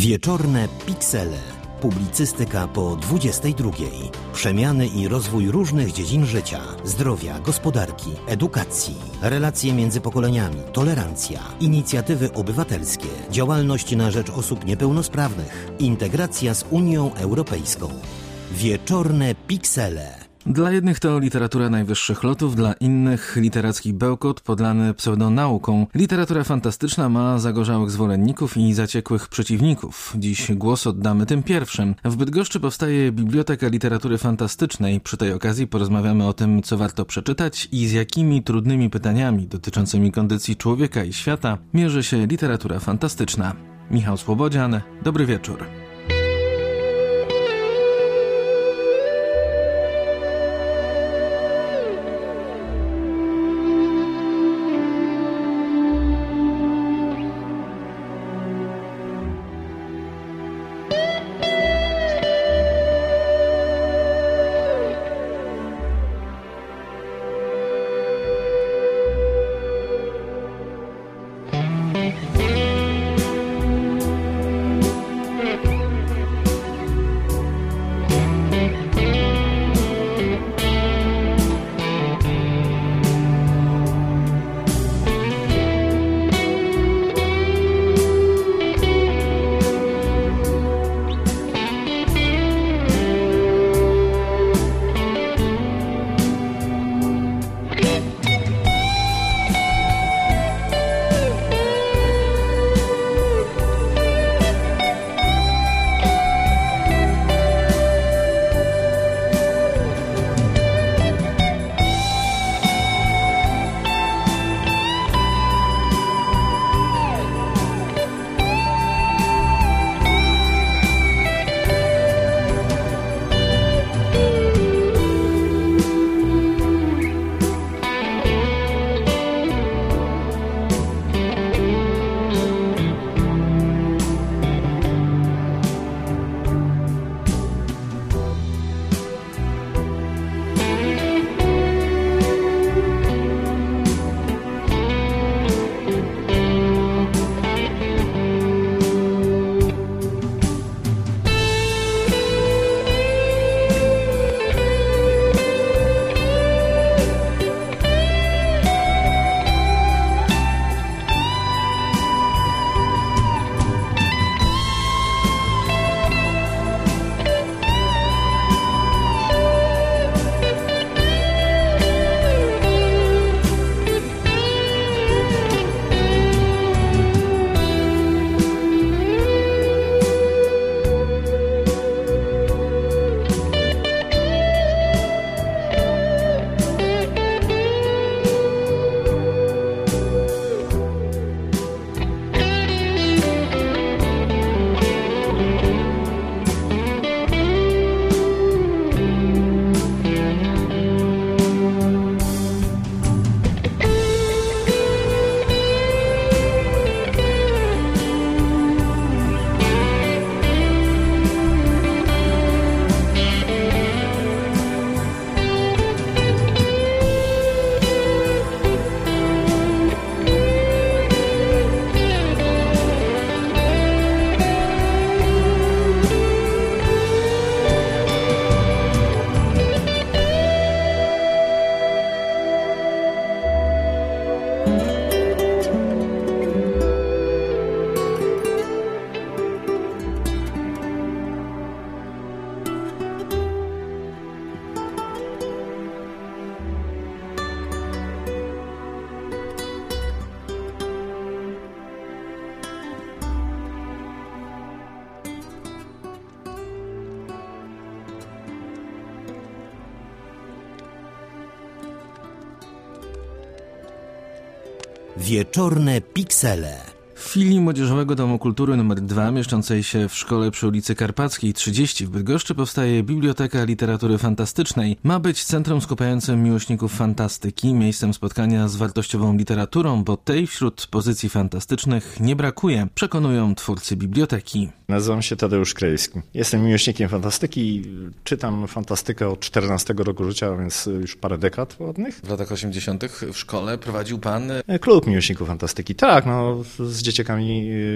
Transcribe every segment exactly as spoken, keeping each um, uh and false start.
Wieczorne Piksele. Publicystyka po dwudziestej drugiej. Przemiany i rozwój różnych dziedzin życia, zdrowia, gospodarki, edukacji, relacje między pokoleniami, tolerancja, inicjatywy obywatelskie, działalność na rzecz osób niepełnosprawnych, integracja z Unią Europejską. Wieczorne Piksele. Dla jednych to literatura najwyższych lotów, dla innych literacki bełkot podlany pseudonauką. Literatura fantastyczna ma zagorzałych zwolenników i zaciekłych przeciwników. Dziś głos oddamy tym pierwszym. W Bydgoszczy powstaje Biblioteka Literatury Fantastycznej. Przy tej okazji porozmawiamy o tym, co warto przeczytać i z jakimi trudnymi pytaniami dotyczącymi kondycji człowieka i świata mierzy się literatura fantastyczna. Michał Słobodzian, dobry wieczór. Wieczorne Piksele. W filii Młodzieżowego Domu Kultury numer dwa, mieszczącej się w szkole przy ulicy Karpackiej trzydzieści w Bydgoszczy, powstaje Biblioteka Literatury Fantastycznej. Ma być centrum skupiającym miłośników fantastyki, miejscem spotkania z wartościową literaturą, bo tej wśród pozycji fantastycznych nie brakuje, przekonują twórcy biblioteki. Nazywam się Tadeusz Krajewski. Jestem miłośnikiem fantastyki, czytam fantastykę od czternastego roku życia, więc już parę dekad ładnych. W latach osiemdziesiątych w szkole prowadził pan Klub miłośników fantastyki, tak, no z dzieciakami w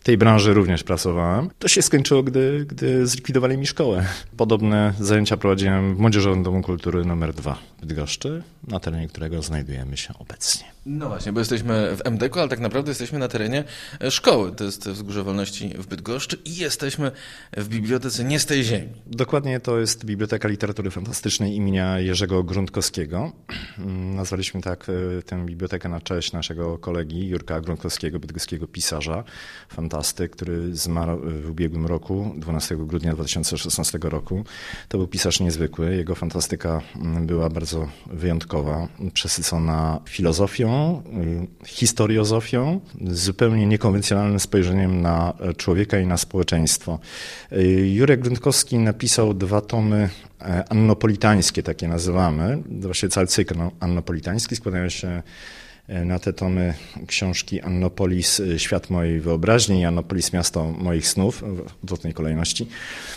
tej branży również pracowałem. To się skończyło, gdy, gdy zlikwidowali mi szkołę. Podobne zajęcia prowadziłem w Młodzieżowym Domu Kultury numer dwa w Bydgoszczy, na terenie którego znajdujemy się obecnie. No właśnie, bo jesteśmy w em de ku, ale tak naprawdę jesteśmy na terenie szkoły. To jest Wzgórze Wolności w Bydgoszczy i jesteśmy w bibliotece Nie z tej ziemi. Dokładnie to jest Biblioteka Literatury Fantastycznej imienia Jerzego Gruntkowskiego. Nazwaliśmy tak tę bibliotekę na cześć naszego kolegi Jurka Gruntkowskiego, bydgoskiego pisarza, fantastyk, który zmarł w ubiegłym roku, dwunastego grudnia dwa tysiące szesnastego roku. To był pisarz niezwykły. Jego fantastyka była bardzo wyjątkowa, przesycona filozofią, historiozofią, zupełnie niekonwencjonalnym spojrzeniem na człowieka i na społeczeństwo. Jurek Gruntkowski napisał dwa tomy annopolitańskie, takie nazywamy. Właśnie cały cykl annopolitański składają się na te tomy książki Annopolis, Świat mojej wyobraźni i Annopolis, Miasto moich snów w odwrotnej kolejności.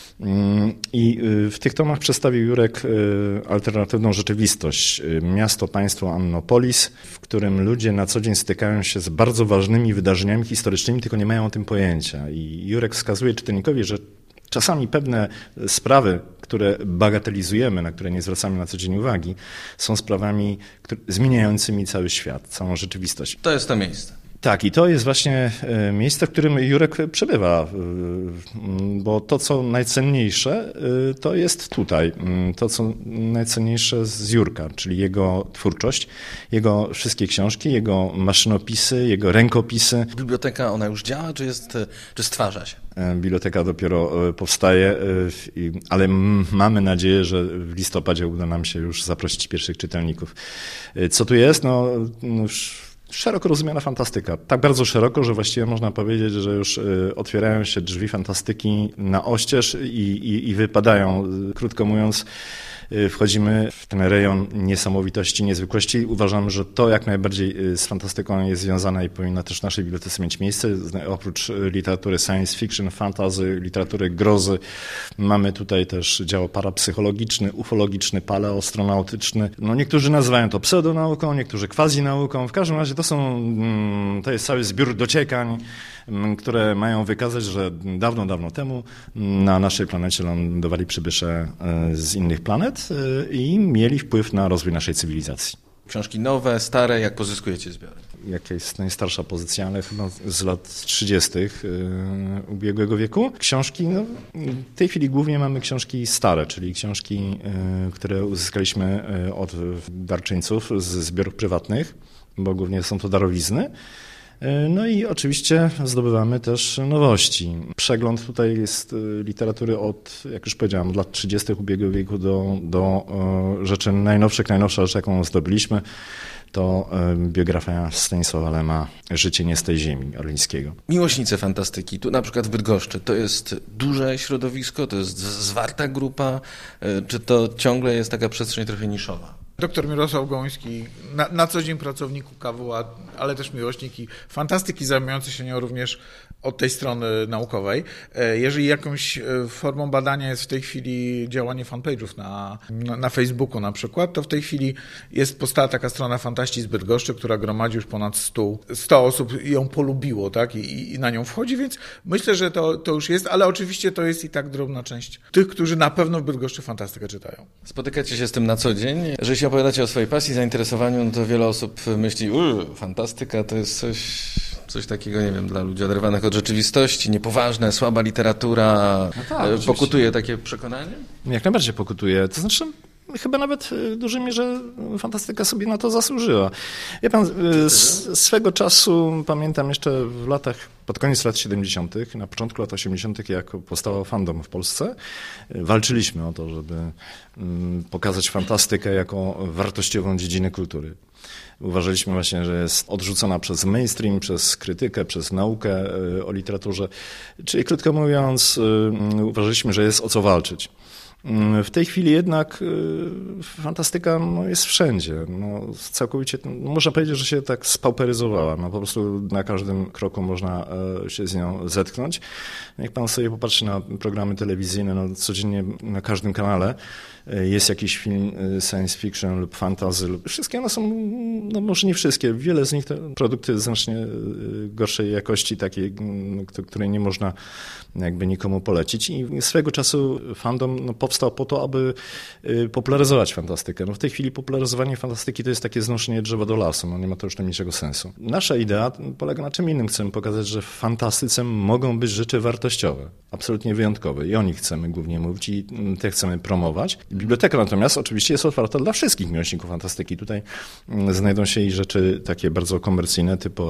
I w tych tomach przedstawił Jurek alternatywną rzeczywistość. Miasto, państwo Annopolis, w którym ludzie na co dzień stykają się z bardzo ważnymi wydarzeniami historycznymi, tylko nie mają o tym pojęcia. I Jurek wskazuje czytelnikowi, że czasami pewne sprawy, które bagatelizujemy, na które nie zwracamy na co dzień uwagi, są sprawami które, zmieniającymi cały świat, całą rzeczywistość. To jest to miejsce. Tak, i to jest właśnie miejsce, w którym Jurek przebywa, bo to, co najcenniejsze, to jest tutaj. To, co najcenniejsze z Jurka, czyli jego twórczość, jego wszystkie książki, jego maszynopisy, jego rękopisy. Biblioteka, ona już działa, czy, jest, czy stwarza się? Biblioteka dopiero powstaje, ale mamy nadzieję, że w listopadzie uda nam się już zaprosić pierwszych czytelników. Co tu jest? No, no już szeroko rozumiana fantastyka. Tak bardzo szeroko, że właściwie można powiedzieć, że już otwierają się drzwi fantastyki na oścież i, i, i wypadają, krótko mówiąc, wchodzimy w ten rejon niesamowitości, niezwykłości. Uważam, że to jak najbardziej z fantastyką jest związane i powinno też w naszej bibliotece mieć miejsce. Oprócz literatury science fiction, fantasy, literatury grozy, mamy tutaj też dział parapsychologiczny, ufologiczny, paleoastronautyczny. No niektórzy nazywają to pseudonauką, niektórzy quasi-nauką. W każdym razie to są, to jest cały zbiór dociekań, które mają wykazać, że dawno, dawno temu na naszej planecie lądowali przybysze z innych planet i mieli wpływ na rozwój naszej cywilizacji. Książki nowe, stare, jak pozyskujecie zbiory? Jaka jest najstarsza pozycja, ale chyba z lat trzydziestych ubiegłego wieku. Książki, no, w tej chwili głównie mamy książki stare, czyli książki, które uzyskaliśmy od darczyńców z zbiorów prywatnych, bo głównie są to darowizny. No i oczywiście zdobywamy też nowości. Przegląd tutaj jest literatury od, jak już powiedziałem, od lat trzydziestych ubiegłego wieku do, do rzeczy najnowszych. Najnowsza rzecz, jaką zdobyliśmy, to biografia Stanisława Lema, Życie nie z tej ziemi, Orlińskiego. Miłośnicy fantastyki, tu na przykład w Bydgoszczy, to jest duże środowisko, to jest zwarta grupa, czy to ciągle jest taka przestrzeń trochę niszowa? Doktor Mirosław Gołyński, na, na co dzień pracownik U K W A, ale też miłośnik i fantastyki, zajmujący się nią również od tej strony naukowej. Jeżeli jakąś formą badania jest w tej chwili działanie fanpage'ów na, na, na Facebooku na przykład, to w tej chwili jest powstała taka strona Fantaści z Bydgoszczy, która gromadzi już ponad stu, sto osób ją polubiło, tak, I, i na nią wchodzi, więc myślę, że to, to już jest, ale oczywiście to jest i tak drobna część tych, którzy na pewno w Bydgoszczy fantastykę czytają. Spotykacie się z tym na co dzień? Że się opowiadacie o swojej pasji, zainteresowaniu, no to wiele osób myśli, uuu, fantastyka to jest coś, coś takiego, nie wiem, dla ludzi oderwanych od rzeczywistości, niepoważne, słaba literatura. No tak, pokutuje takie przekonanie? Jak najbardziej pokutuje. To znaczy, chyba nawet w dużej mierze fantastyka sobie na to zasłużyła. Wie pan, z swego czasu, pamiętam jeszcze w latach, pod koniec lat siedemdziesiątych, na początku lat osiemdziesiątych, jak powstało fandom w Polsce, walczyliśmy o to, żeby pokazać fantastykę jako wartościową dziedzinę kultury. Uważaliśmy właśnie, że jest odrzucona przez mainstream, przez krytykę, przez naukę o literaturze. Czyli krótko mówiąc, uważaliśmy, że jest o co walczyć. W tej chwili jednak fantastyka no, jest wszędzie. No, całkowicie, no, można powiedzieć, że się tak spauperyzowała. No, po prostu na każdym kroku można się z nią zetknąć. Jak pan sobie popatrzy na programy telewizyjne, no, codziennie na każdym kanale jest jakiś film science fiction lub fantasy. Lub, wszystkie one są, no może nie wszystkie, wiele z nich to produkty znacznie gorszej jakości, takiej, której nie można jakby nikomu polecić. I swego czasu fandom no, powstał po to, aby popularyzować fantastykę. No, w tej chwili popularyzowanie fantastyki to jest takie znoszenie drzewa do lasu. No, nie ma to już najmniejszego sensu. Nasza idea polega na czym innym. Chcemy pokazać, że w fantastyce mogą być rzeczy wartościowe, absolutnie wyjątkowe i o nich chcemy głównie mówić i te chcemy promować. Biblioteka natomiast oczywiście jest otwarta dla wszystkich miłośników fantastyki. Tutaj znajdą się i rzeczy takie bardzo komercyjne, typu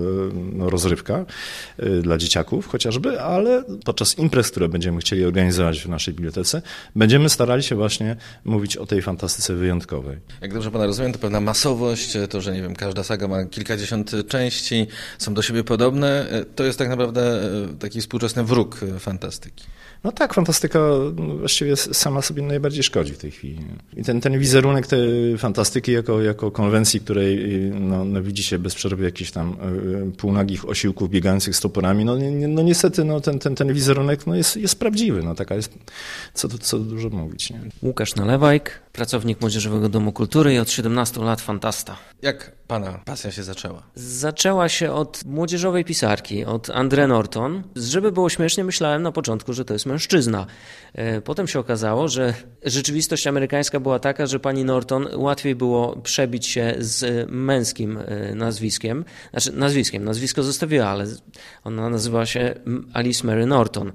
no, rozrywka dla dzieciaków chociażby, ale podczas imprez, które będziemy chcieli organizować w naszej bibliotece, będziemy starali się właśnie mówić o tej fantastyce wyjątkowej. Jak dobrze pana rozumiem, to pewna masowość, to, że nie wiem, każda saga ma kilkadziesiąt części, są do siebie podobne, to jest tak naprawdę taki współczesny wróg fantastyki. No tak, fantastyka właściwie sama sobie najbardziej szkodzi w tej chwili. I ten, ten wizerunek tej fantastyki jako, jako konwencji, której no, no, widzi się bez przerwy jakichś tam półnagich osiłków biegających z toporami, no, no niestety no, ten, ten, ten wizerunek no, jest, jest prawdziwy. No, taka jest, co, co dużo mówić. Nie? Łukasz Nalewajk, pracownik Młodzieżowego Domu Kultury i od siedemnastu lat fantasta. Jak pana pasja się zaczęła? Zaczęła się od młodzieżowej pisarki, od Andre Norton. Żeby było śmiesznie, myślałem na początku, że to jest mężczyzna. Potem się okazało, że rzeczywistość amerykańska była taka, że pani Norton łatwiej było przebić się z męskim nazwiskiem. Znaczy nazwiskiem, nazwisko zostawiła, ale ona nazywa się Alice Mary Norton.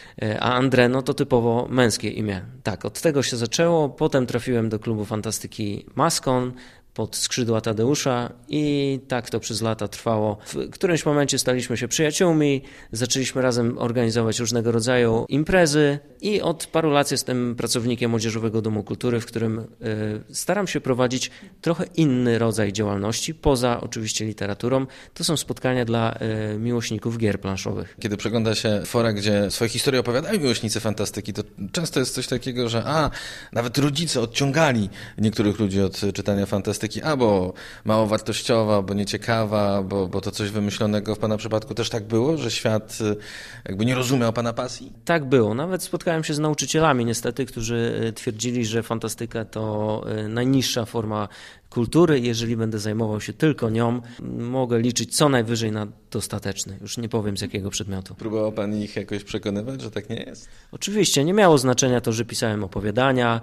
A Andreno to typowo męskie imię. Tak, od tego się zaczęło. Potem trafiłem do klubu fantastyki Maskon pod skrzydła Tadeusza i tak to przez lata trwało. W którymś momencie staliśmy się przyjaciółmi, zaczęliśmy razem organizować różnego rodzaju imprezy i od paru lat jestem pracownikiem Młodzieżowego Domu Kultury, w którym y, staram się prowadzić trochę inny rodzaj działalności, poza oczywiście literaturą. To są spotkania dla y, miłośników gier planszowych. Kiedy przegląda się fora, gdzie swoje historie opowiadają miłośnicy fantastyki, to często jest coś takiego, że a, nawet rodzice odciągali niektórych ludzi od czytania fantastyki, albo mało wartościowa, bo nieciekawa, bo, bo to coś wymyślonego. W pana przypadku też tak było, że świat jakby nie rozumiał pana pasji? Tak było. Nawet spotkałem się z nauczycielami niestety, którzy twierdzili, że fantastyka to najniższa forma kultury. Jeżeli będę zajmował się tylko nią, mogę liczyć co najwyżej na dostateczny. Już nie powiem z jakiego przedmiotu. Próbował pan ich jakoś przekonywać, że tak nie jest? Oczywiście. Nie miało znaczenia to, że pisałem opowiadania,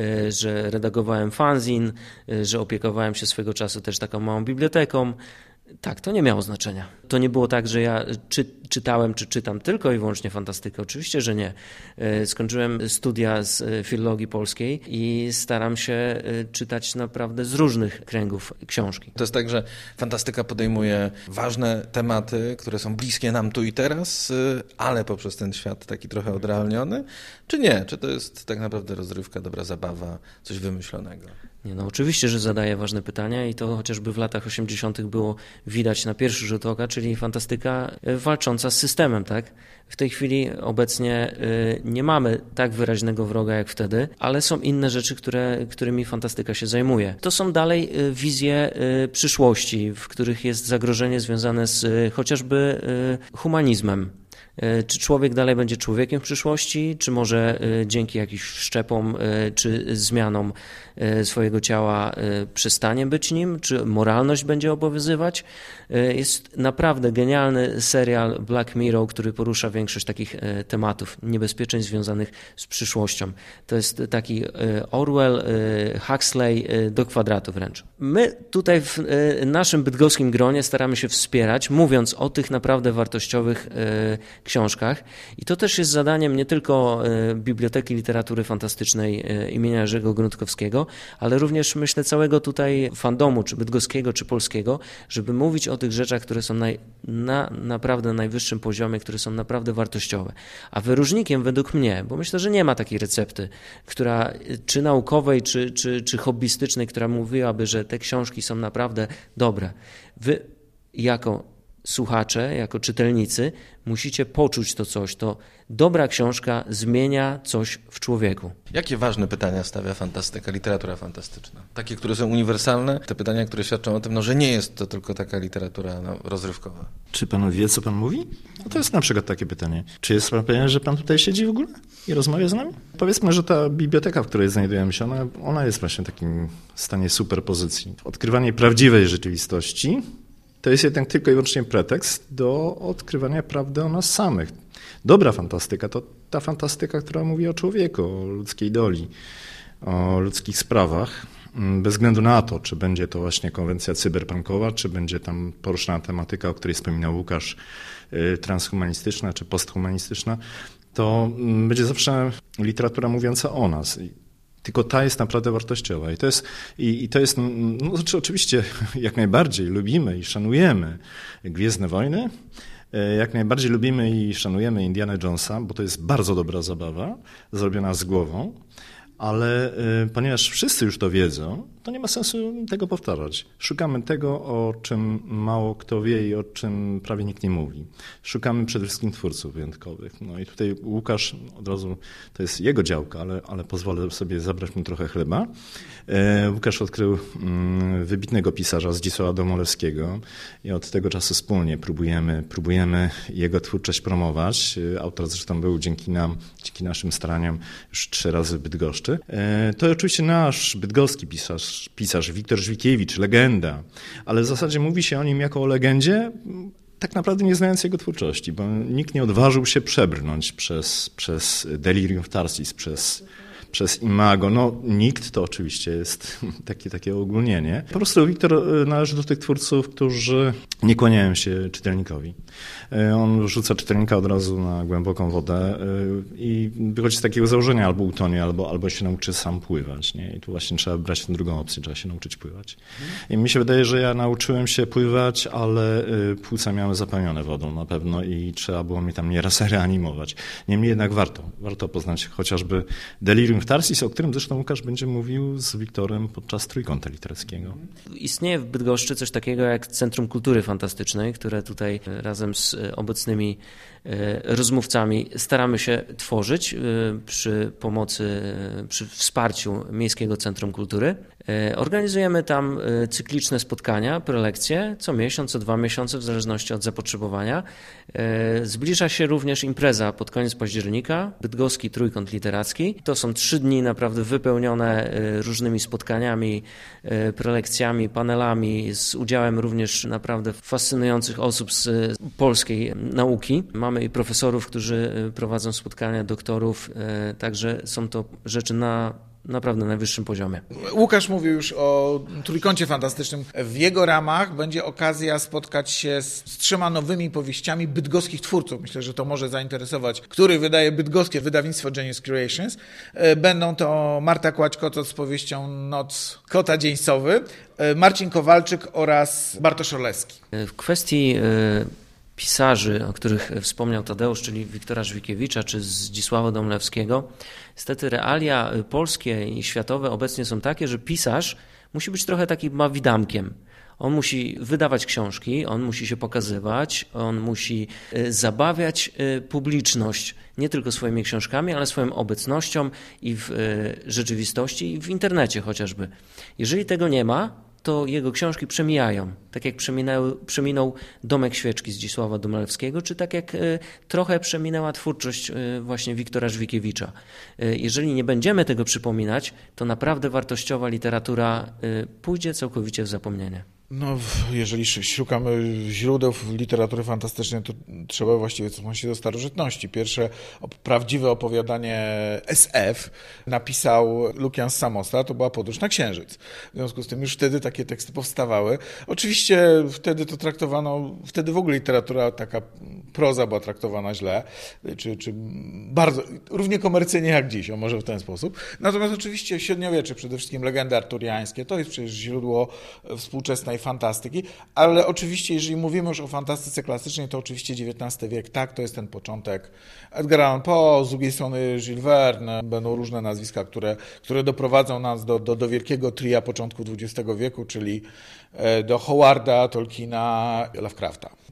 że redagowałem fanzin, że opiekowałem się swego czasu też taką małą biblioteką. Tak, to nie miało znaczenia. To nie było tak, że ja czy, czytałem, czy czytam tylko i wyłącznie fantastykę. Oczywiście, że nie. Skończyłem studia z filologii polskiej i staram się czytać naprawdę z różnych kręgów książki. To jest tak, że fantastyka podejmuje ważne tematy, które są bliskie nam tu i teraz, ale poprzez ten świat taki trochę odrealniony, czy nie? Czy to jest tak naprawdę rozrywka, dobra zabawa, coś wymyślonego? Nie, no oczywiście, że zadaje ważne pytania i to chociażby w latach osiemdziesiątych było widać na pierwszy rzut oka, czyli fantastyka walcząca z systemem, tak? W tej chwili obecnie nie mamy tak wyraźnego wroga jak wtedy, ale są inne rzeczy, które, którymi fantastyka się zajmuje. To są dalej wizje przyszłości, w których jest zagrożenie związane z chociażby humanizmem. Czy człowiek dalej będzie człowiekiem w przyszłości, czy może dzięki jakimś wszczepom czy zmianom swojego ciała przestanie być nim, czy moralność będzie obowiązywać. Jest naprawdę genialny serial Black Mirror, który porusza większość takich tematów, niebezpieczeń związanych z przyszłością. To jest taki Orwell, Huxley do kwadratu wręcz. My tutaj w naszym bydgoskim gronie staramy się wspierać, mówiąc o tych naprawdę wartościowych książkach. I to też jest zadaniem nie tylko Biblioteki Literatury Fantastycznej imienia Jerzego Gruntkowskiego, ale również myślę całego tutaj fandomu, czy bydgoskiego, czy polskiego, żeby mówić o tych rzeczach, które są naj, na naprawdę najwyższym poziomie, które są naprawdę wartościowe. A wyróżnikiem według mnie, bo myślę, że nie ma takiej recepty, która czy naukowej, czy, czy, czy hobbystycznej, która mówiłaby, że te książki są naprawdę dobre. Wy jako słuchacze, jako czytelnicy musicie poczuć to coś. To dobra książka zmienia coś w człowieku. Jakie ważne pytania stawia fantastyka, literatura fantastyczna? Takie, które są uniwersalne, te pytania, które świadczą o tym, no, że nie jest to tylko taka literatura no, rozrywkowa. Czy pan wie, co pan mówi? No to jest na przykład takie pytanie. Czy jest pan pewien, że pan tutaj siedzi w ogóle i rozmawia z nami? Powiedzmy, że ta biblioteka, w której znajdujemy się, ona, ona jest właśnie w takim stanie superpozycji. Odkrywanie prawdziwej rzeczywistości to jest jednak tylko i wyłącznie pretekst do odkrywania prawdy o nas samych. Dobra fantastyka to ta fantastyka, która mówi o człowieku, o ludzkiej doli, o ludzkich sprawach. Bez względu na to, czy będzie to właśnie konwencja cyberpunkowa, czy będzie tam poruszana tematyka, o której wspominał Łukasz, transhumanistyczna czy posthumanistyczna, to będzie zawsze literatura mówiąca o nas. Tylko ta jest naprawdę wartościowa. I to jest, i, i to jest no, oczywiście jak najbardziej lubimy i szanujemy Gwiezdne Wojny, jak najbardziej lubimy i szanujemy Indiana Jonesa, bo to jest bardzo dobra zabawa, zrobiona z głową, ale y, ponieważ wszyscy już to wiedzą, to nie ma sensu tego powtarzać. Szukamy tego, o czym mało kto wie i o czym prawie nikt nie mówi. Szukamy przede wszystkim twórców wyjątkowych. No i tutaj Łukasz, od razu, to jest jego działka, ale, ale pozwolę sobie zabrać mu trochę chleba. E, Łukasz odkrył mm, wybitnego pisarza Zdzisława Domolewskiego i od tego czasu wspólnie próbujemy, próbujemy jego twórczość promować. Autor zresztą był dzięki nam, dzięki naszym staraniom już trzy razy w Bydgoszczy. E, to oczywiście nasz bydgoski pisarz, pisarz Wiktor Żwikiewicz, legenda, ale w zasadzie mówi się o nim jako o legendzie, tak naprawdę nie znając jego twórczości, bo nikt nie odważył się przebrnąć przez, przez Delirium w Tarsis, przez, przez Imago. No nikt, to oczywiście jest takie, takie ogólnienie. Po prostu Wiktor należy do tych twórców, którzy nie kłaniają się czytelnikowi. On rzuca czytelnika od razu na głęboką wodę i wychodzi z takiego założenia, albo utonie, albo, albo się nauczy sam pływać. Nie? I tu właśnie trzeba brać tę drugą opcję, trzeba się nauczyć pływać. I mi się wydaje, że ja nauczyłem się pływać, ale płuca miałem zapełnione wodą na pewno i trzeba było mnie tam nieraz reanimować. Niemniej jednak warto, warto poznać chociażby Delirium w Tarsis, o którym zresztą Łukasz będzie mówił z Wiktorem podczas Trójkąta Literackiego. Istnieje w Bydgoszczy coś takiego jak Centrum Kultury Fantastycznej, które tutaj razem z obecnymi rozmówcami staramy się tworzyć przy pomocy, przy wsparciu Miejskiego Centrum Kultury. Organizujemy tam cykliczne spotkania, prelekcje, co miesiąc, co dwa miesiące, w zależności od zapotrzebowania. Zbliża się również impreza pod koniec października, Bydgoski Trójkąt Literacki. To są trzy dni naprawdę wypełnione różnymi spotkaniami, prelekcjami, panelami, z udziałem również naprawdę fascynujących osób z polskiej nauki. Mamy i profesorów, którzy prowadzą spotkania, doktorów, także są to rzeczy na naprawdę najwyższym poziomie. Łukasz mówił już o Trójkącie Fantastycznym. W jego ramach będzie okazja spotkać się z, z trzema nowymi powieściami bydgoskich twórców. Myślę, że to może zainteresować, który wydaje bydgoskie wydawnictwo Genius Creations. Będą to Marta Kłaczkotot z powieścią Noc Kota Dzieńcowy, Marcin Kowalczyk oraz Bartosz Orlewski. W kwestii pisarzy, o których wspomniał Tadeusz, czyli Wiktora Żwikiewicza czy Zdzisława Domolewskiego, niestety realia polskie i światowe obecnie są takie, że pisarz musi być trochę takim mawidamkiem. On musi wydawać książki, on musi się pokazywać, on musi zabawiać publiczność nie tylko swoimi książkami, ale swoją obecnością i w rzeczywistości, i w internecie chociażby. Jeżeli tego nie ma, to jego książki przemijają, tak jak przeminęły, przeminął Domek Świeczki Zdzisława Domolewskiego, czy tak jak y, trochę przeminęła twórczość y, właśnie Wiktora Żwikiewicza. Y, jeżeli nie będziemy tego przypominać, to naprawdę wartościowa literatura y, pójdzie całkowicie w zapomnienie. No, jeżeli szukamy źródeł literatury fantastycznej, to trzeba właściwie cofnąć się do starożytności. Pierwsze prawdziwe opowiadanie S F napisał Lukian z Samosa, to była Podróż na Księżyc. W związku z tym już wtedy takie teksty powstawały. Oczywiście wtedy to traktowano, wtedy w ogóle literatura, taka proza była traktowana źle, czy, czy bardzo, równie komercyjnie jak dziś, o może w ten sposób. Natomiast oczywiście średniowiecze, przede wszystkim legendy arturiańskie, to jest przecież źródło współczesnej fantastyki, ale oczywiście, jeżeli mówimy już o fantastyce klasycznej, to oczywiście dziewiętnasty wiek, tak, to jest ten początek. Edgar Allan Poe, z drugiej strony Jules Verne, będą różne nazwiska, które, które doprowadzą nas do, do, do wielkiego tria początku dwudziestego wieku, czyli do Howarda, Tolkiena, Lovecrafta.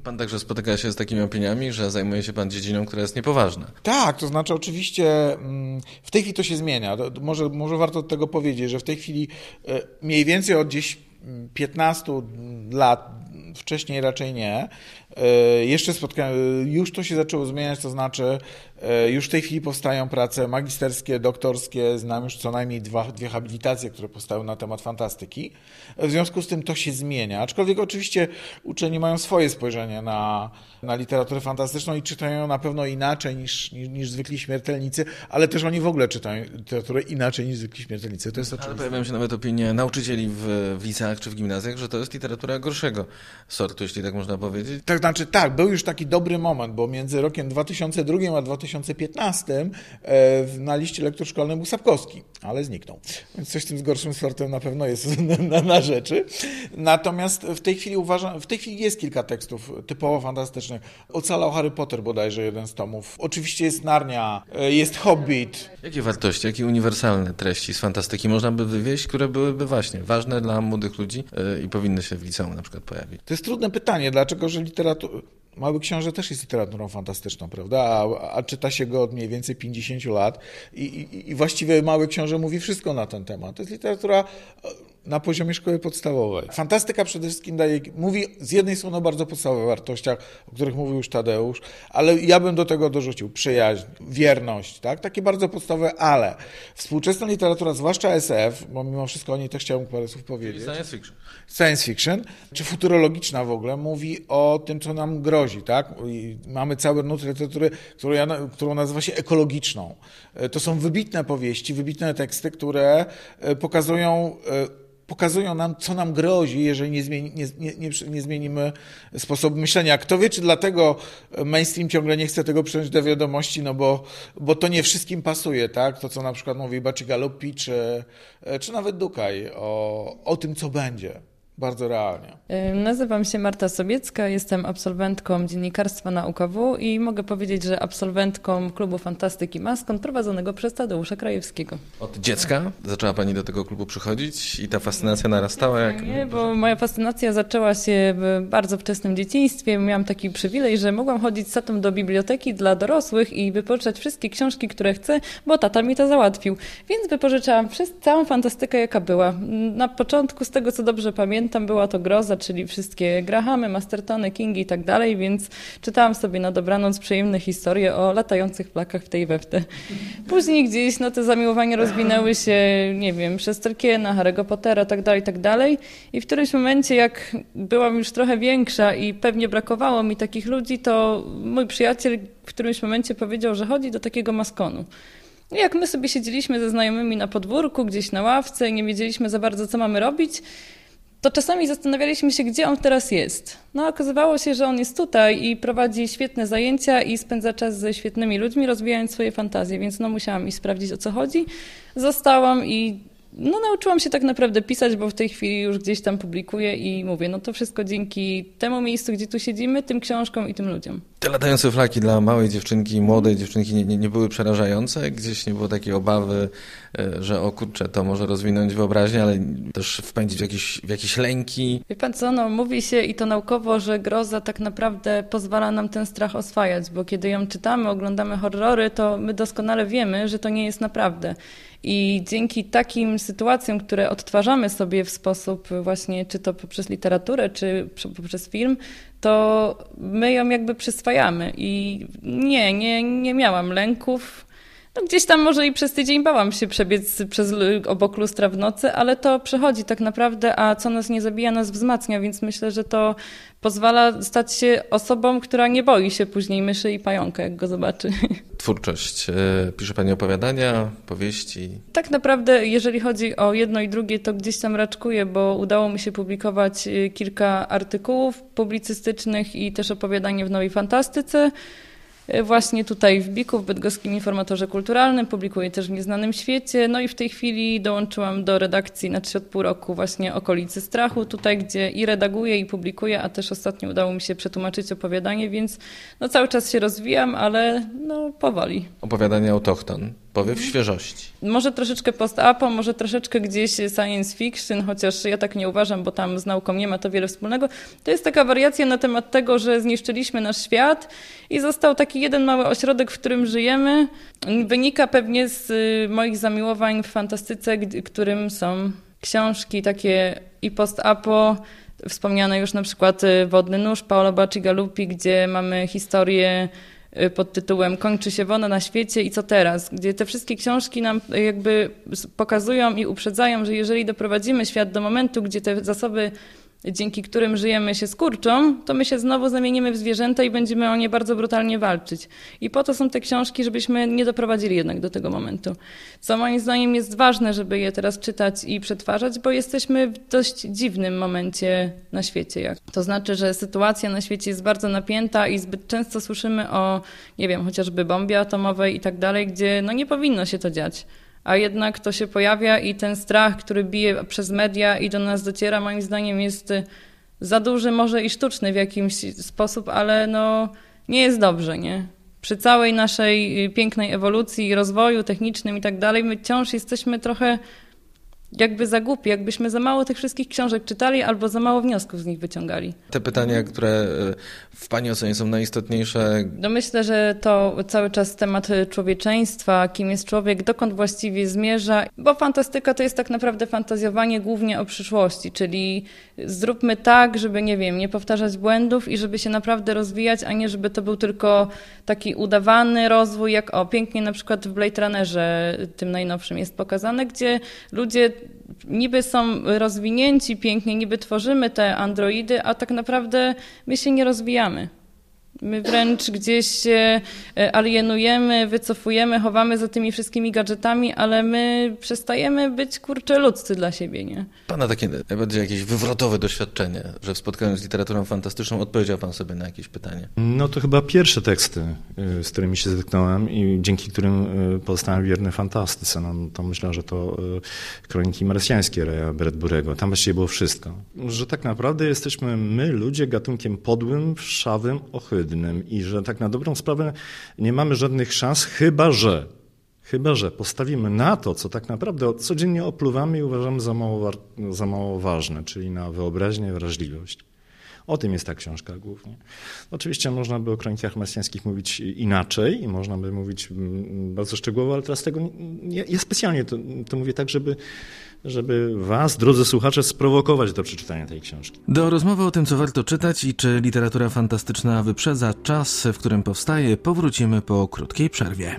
Pan także spotyka się z takimi opiniami, że zajmuje się pan dziedziną, która jest niepoważna. Tak, to znaczy oczywiście w tej chwili to się zmienia. Może, może warto od tego powiedzieć, że w tej chwili mniej więcej od gdzieś piętnastu lat, wcześniej raczej nie, jeszcze spotkałem, już to się zaczęło zmieniać, to znaczy już w tej chwili powstają prace magisterskie, doktorskie, znam już co najmniej dwa, dwie habilitacje, które powstały na temat fantastyki. W związku z tym to się zmienia, aczkolwiek oczywiście uczeni mają swoje spojrzenie na, na literaturę fantastyczną i czytają ją na pewno inaczej niż, niż, niż zwykli śmiertelnicy, ale też oni w ogóle czytają literaturę inaczej niż zwykli śmiertelnicy. To jest oczywiste. Ale pojawiają się nawet opinie nauczycieli w, w liceach czy w gimnazjach, że to jest literatura gorszego sortu, jeśli tak można powiedzieć. Tak, znaczy tak, był już taki dobry moment, bo między rokiem dwa tysiące drugim a dwa tysiące piętnastym na liście lektur szkolnych był Sapkowski, ale zniknął. Więc coś z tym z gorszym sortem na pewno jest na, na rzeczy. Natomiast w tej chwili uważam, w tej chwili jest kilka tekstów typowo fantastycznych. Ocalał Harry Potter bodajże jeden z tomów. Oczywiście jest Narnia, jest Hobbit. Jakie wartości, jakie uniwersalne treści z fantastyki można by wywieźć, które byłyby właśnie ważne dla młodych ludzi i powinny się w liceum na przykład pojawić? To jest trudne pytanie, dlaczego, że literatura... Mały Książę też jest literaturą fantastyczną, prawda? A, a czyta się go od mniej więcej pięćdziesięciu lat i, i, i właściwie Mały Książę mówi wszystko na ten temat. To jest literatura na poziomie szkoły podstawowej. Fantastyka przede wszystkim daje, mówi z jednej strony o bardzo podstawowych wartościach, o których mówił już Tadeusz, ale ja bym do tego dorzucił przyjaźń, wierność, tak? Takie bardzo podstawowe, ale współczesna literatura, zwłaszcza S F, bo mimo wszystko o niej też chciałbym parę słów powiedzieć. Science fiction. Science fiction, czy futurologiczna w ogóle, mówi o tym, co nam grozi, tak? I mamy cały nurt literatury, którą, ja, którą nazywa się ekologiczną. To są wybitne powieści, wybitne teksty, które pokazują pokazują nam, co nam grozi, jeżeli nie, zmieni, nie, nie, nie zmienimy sposobu myślenia. Kto wie, czy dlatego mainstream ciągle nie chce tego przyjąć do wiadomości, no bo, bo to nie wszystkim pasuje, tak? To, co na przykład mówi Bacigalupi, czy, czy nawet Dukaj o, o tym, co będzie. Bardzo realnie. Nazywam się Marta Sobiecka, jestem absolwentką dziennikarstwa na U K W i mogę powiedzieć, że absolwentką klubu Fantastyki Maskon prowadzonego przez Tadeusza Krajewskiego. Od dziecka zaczęła Pani do tego klubu przychodzić i ta fascynacja narastała? Jak... Nie, bo moja fascynacja zaczęła się w bardzo wczesnym dzieciństwie. Miałam taki przywilej, że mogłam chodzić z tatą do biblioteki dla dorosłych i wypożyczać wszystkie książki, które chcę, bo tata mi to załatwił. Więc wypożyczałam całą fantastykę, jaka była. Na początku, z tego co dobrze pamiętam, tam była to groza, czyli wszystkie Grahamy, Mastertony, Kingi i tak dalej, więc czytałam sobie na dobranoc przyjemne historie o latających flakach w tej we w te. Później gdzieś no, te zamiłowania rozwinęły się, nie wiem, przez Tolkiena, Harry'ego Pottera, tak dalej, tak dalej. I w którymś momencie, jak byłam już trochę większa i pewnie brakowało mi takich ludzi, to mój przyjaciel w którymś momencie powiedział, że chodzi do takiego Maskonu. I jak my sobie siedzieliśmy ze znajomymi na podwórku, gdzieś na ławce i nie wiedzieliśmy za bardzo, co mamy robić, to czasami zastanawialiśmy się, gdzie on teraz jest. No okazywało się, że on jest tutaj i prowadzi świetne zajęcia i spędza czas ze świetnymi ludźmi, rozwijając swoje fantazje, więc no musiałam iść sprawdzić, o co chodzi. Zostałam i no nauczyłam się tak naprawdę pisać, bo w tej chwili już gdzieś tam publikuję i mówię, no to wszystko dzięki temu miejscu, gdzie tu siedzimy, tym książkom i tym ludziom. Te latające flaki dla małej dziewczynki, młodej dziewczynki nie, nie, nie były przerażające? Gdzieś nie było takiej obawy, że o kurczę, to może rozwinąć wyobraźnię, ale też wpędzić w jakieś, w jakieś lęki? Wie pan co, no mówi się i to naukowo, że groza tak naprawdę pozwala nam ten strach oswajać, bo kiedy ją czytamy, oglądamy horrory, to my doskonale wiemy, że to nie jest naprawdę. I dzięki takim sytuacjom, które odtwarzamy sobie w sposób właśnie, czy to poprzez literaturę, czy poprzez film, to my ją jakby przyswajamy. I nie, nie, nie miałam lęków. No gdzieś tam może i przez tydzień bałam się przebiec przez obok lustra w nocy, ale to przechodzi tak naprawdę, a co nas nie zabija, nas wzmacnia, więc myślę, że to pozwala stać się osobą, która nie boi się później myszy i pająka, jak go zobaczy. Twórczość. Pisze Pani opowiadania, powieści? Tak naprawdę, jeżeli chodzi o jedno i drugie, to gdzieś tam raczkuję, bo udało mi się publikować kilka artykułów publicystycznych i też opowiadanie w Nowej Fantastyce. Właśnie tutaj w Biku, w Bydgoskim Informatorze Kulturalnym, publikuję też w Nieznanym Świecie, no i w tej chwili dołączyłam do redakcji, znaczy od pół roku właśnie Okolicy Strachu, tutaj gdzie i redaguję i publikuję, a też ostatnio udało mi się przetłumaczyć opowiadanie, więc no cały czas się rozwijam, ale no powoli. Opowiadanie autochton. powiew świeżości. Może troszeczkę post-apo, może troszeczkę gdzieś science fiction, chociaż ja tak nie uważam, bo tam z nauką nie ma to wiele wspólnego. To jest taka wariacja na temat tego, że zniszczyliśmy nasz świat i został taki jeden mały ośrodek, w którym żyjemy. Wynika pewnie z moich zamiłowań w fantastyce, którym są książki takie i post-apo, wspomniane już na przykład Wodny nóż Paolo Bacigalupi, gdzie mamy historię pod tytułem Kończy się wojna na świecie i co teraz? Gdzie te wszystkie książki nam jakby pokazują i uprzedzają, że jeżeli doprowadzimy świat do momentu, gdzie te zasoby, dzięki którym żyjemy, się skurczą, to my się znowu zamienimy w zwierzęta i będziemy o nie bardzo brutalnie walczyć. I po to są te książki, żebyśmy nie doprowadzili jednak do tego momentu. Co moim zdaniem jest ważne, żeby je teraz czytać i przetwarzać, bo jesteśmy w dość dziwnym momencie na świecie. Jak. To znaczy, że sytuacja na świecie jest bardzo napięta i zbyt często słyszymy o, nie wiem, chociażby bombie atomowej i tak dalej, gdzie no nie powinno się to dziać. A jednak to się pojawia i ten strach, który bije przez media i do nas dociera, moim zdaniem jest za duży, może i sztuczny w jakimś sposób, ale no nie jest dobrze, nie? Przy całej naszej pięknej ewolucji i rozwoju technicznym i tak dalej, my wciąż jesteśmy trochę jakby za głupi, jakbyśmy za mało tych wszystkich książek czytali albo za mało wniosków z nich wyciągali. Te pytania, które w Pani ocenie są najistotniejsze? No myślę, że to cały czas temat człowieczeństwa, kim jest człowiek, dokąd właściwie zmierza, bo fantastyka to jest tak naprawdę fantazjowanie głównie o przyszłości, czyli zróbmy tak, żeby, nie wiem, nie powtarzać błędów i żeby się naprawdę rozwijać, a nie żeby to był tylko taki udawany rozwój, jak o pięknie na przykład w Blade Runnerze tym najnowszym jest pokazane, gdzie ludzie niby są rozwinięci pięknie, niby tworzymy te androidy, a tak naprawdę my się nie rozwijamy. My wręcz gdzieś się alienujemy, wycofujemy, chowamy za tymi wszystkimi gadżetami, ale my przestajemy być, kurczę, ludzcy dla siebie, nie? Pana takie najbardziej jakieś wywrotowe doświadczenie, że w spotkaniu z literaturą fantastyczną odpowiedział Pan sobie na jakieś pytanie? No to chyba pierwsze teksty, z którymi się zetknąłem i dzięki którym pozostałem wierny fantastyce. No, to myślę, że to Kroniki Marsjańskie Raya Bradbury'ego. Tam właściwie było wszystko. Że tak naprawdę jesteśmy my, ludzie, gatunkiem podłym, wszawym, ohydnym. I że tak na dobrą sprawę nie mamy żadnych szans, chyba że, chyba że postawimy na to, co tak naprawdę codziennie opluwamy i uważamy za mało, za mało ważne, czyli na wyobraźnię, wrażliwość. O tym jest ta książka głównie. Oczywiście można by o Kronikach Marsjańskich mówić inaczej i można by mówić bardzo szczegółowo, ale teraz tego nie, ja specjalnie to, to mówię tak, żeby żeby was, drodzy słuchacze, sprowokować do przeczytania tej książki. Do rozmowy o tym, co warto czytać i czy literatura fantastyczna wyprzedza czas, w którym powstaje, powrócimy po krótkiej przerwie.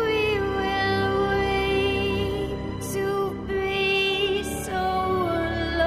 So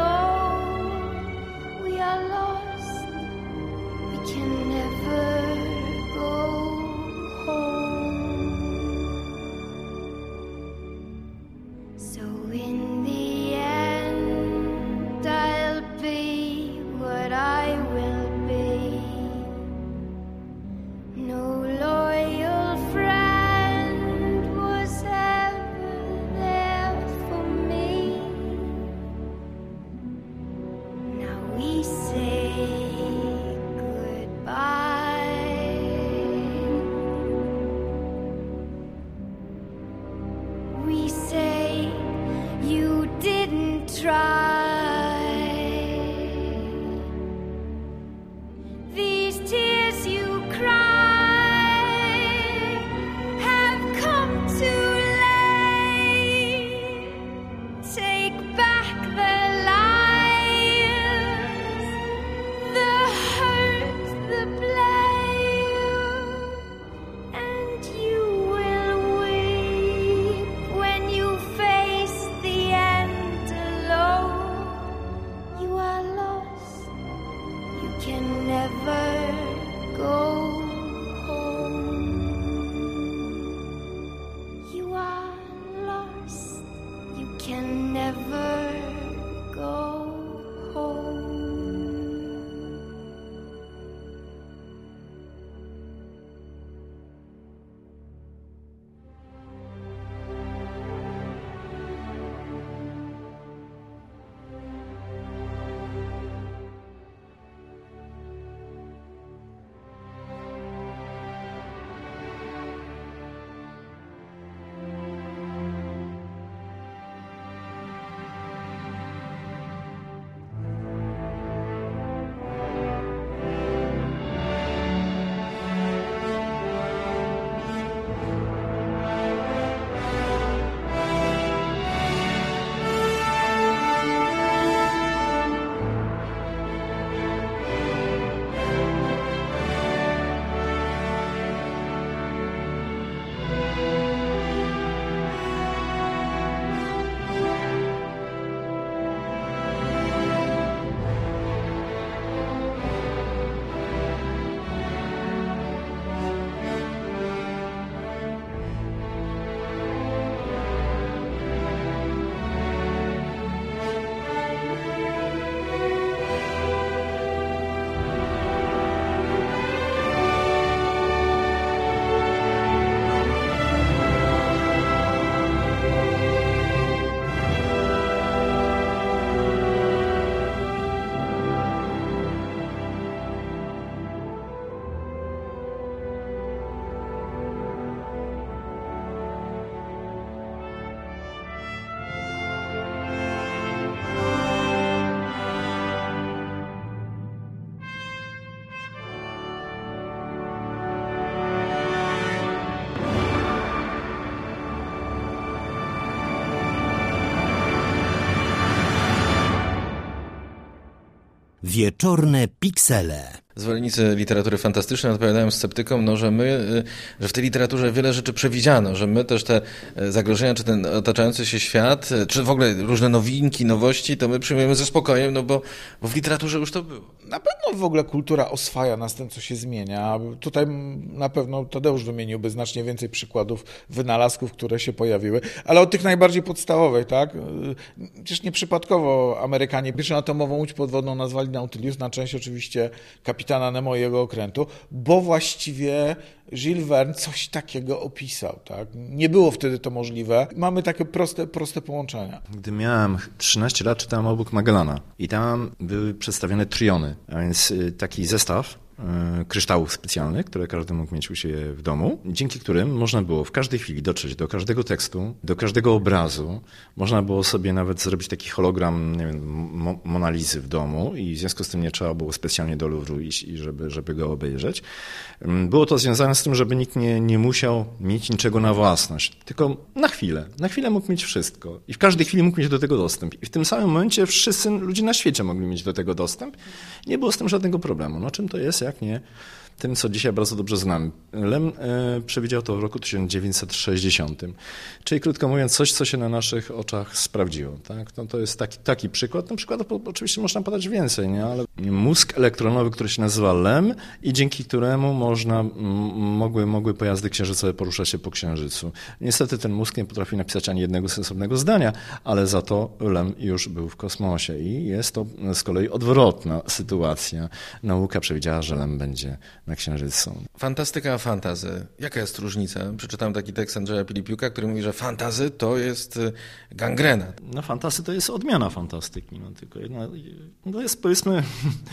Wieczorne piksele. Zwolennicy literatury fantastycznej odpowiadają sceptykom, no, że my, że w tej literaturze wiele rzeczy przewidziano, że my też te zagrożenia, czy ten otaczający się świat, czy w ogóle różne nowinki, nowości, to my przyjmujemy ze spokojem, no bo, bo w literaturze już to było. Na pewno w ogóle kultura oswaja nas tym, co się zmienia. Tutaj na pewno Tadeusz wymieniłby znacznie więcej przykładów wynalazków, które się pojawiły, ale od tych najbardziej podstawowych, tak? Przecież nieprzypadkowo Amerykanie pierwszą atomową łódź podwodną nazwali Nautilus, na część oczywiście kapitana Nemo i jego okrętu, bo właściwie Jules Verne coś takiego opisał, tak? Nie było wtedy to możliwe. Mamy takie proste, proste połączenia. Gdy miałem trzynaście lat, czytałem obok Magellana i tam były przedstawione triony, a więc taki zestaw kryształów specjalnych, które każdy mógł mieć u siebie w domu, dzięki którym można było w każdej chwili dotrzeć do każdego tekstu, do każdego obrazu. Można było sobie nawet zrobić taki hologram, nie wiem, Mo- Monalizy w domu i w związku z tym nie trzeba było specjalnie do Louvru iść, żeby, żeby go obejrzeć. Było to związane z tym, żeby nikt nie, nie musiał mieć niczego na własność, tylko na chwilę. Na chwilę mógł mieć wszystko i w każdej chwili mógł mieć do tego dostęp. I w tym samym momencie wszyscy ludzie na świecie mogli mieć do tego dostęp. Nie było z tym żadnego problemu. No czym to jest, jak nie tym, co dzisiaj bardzo dobrze znamy. Lem e, przewidział to w roku tysiąc dziewięćset sześćdziesiątym, czyli krótko mówiąc coś, co się na naszych oczach sprawdziło. Tak? No, to jest taki, taki przykład. No, przykładów oczywiście można podać więcej, nie? Ale mózg elektronowy, który się nazywa Lem i dzięki któremu można, m, mogły, mogły pojazdy księżycowe poruszać się po Księżycu. Niestety ten mózg nie potrafi napisać ani jednego sensownego zdania, ale za to Lem już był w kosmosie i jest to z kolei odwrotna sytuacja. Nauka przewidziała, że Lem będzie na Księżycu. Fantastyka, fantazy. Jaka jest różnica? Przeczytałem taki tekst Andrzeja Pilipiuka, który mówi, że fantazy to jest gangrena. No fantasy to jest odmiana fantastyki. No, tylko jedna, no jest powiedzmy